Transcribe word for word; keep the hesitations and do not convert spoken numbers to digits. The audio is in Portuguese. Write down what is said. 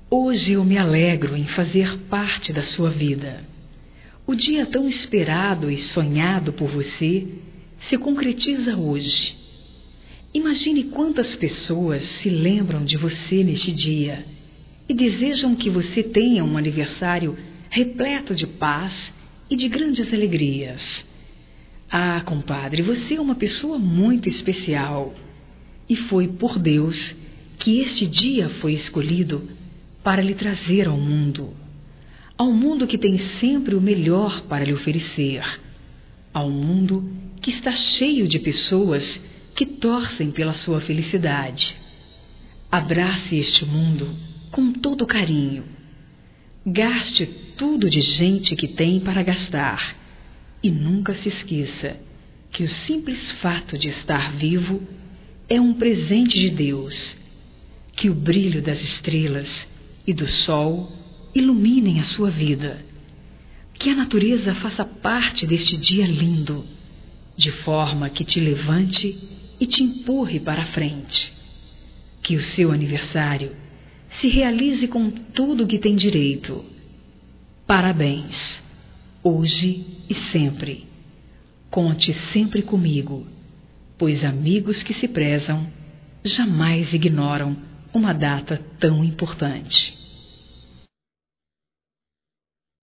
Hoje eu me alegro em fazer parte da sua vida. O dia tão esperado e sonhado por você se concretiza hoje. Imagine quantas pessoas se lembram de você neste dia e desejam que você tenha um aniversário repleto de paz e de grandes alegrias. Ah, compadre, você é uma pessoa muito especial e foi por Deus que este dia foi escolhido para lhe trazer ao mundo, ao mundo que tem sempre o melhor para lhe oferecer, ao mundo que está cheio de pessoas que torcem pela sua felicidade. Abrace este mundo com todo carinho. Gaste tudo de gente que tem para gastar e nunca se esqueça que o simples fato de estar vivo é um presente de Deus. Que o brilho das estrelas e do sol iluminem a sua vida. Que a natureza faça parte deste dia lindo, de forma que te levante e te empurre para a frente. Que o seu aniversário se realize com tudo o que tem direito. Parabéns, hoje e sempre. Conte sempre comigo, pois amigos que se prezam jamais ignoram uma data tão importante.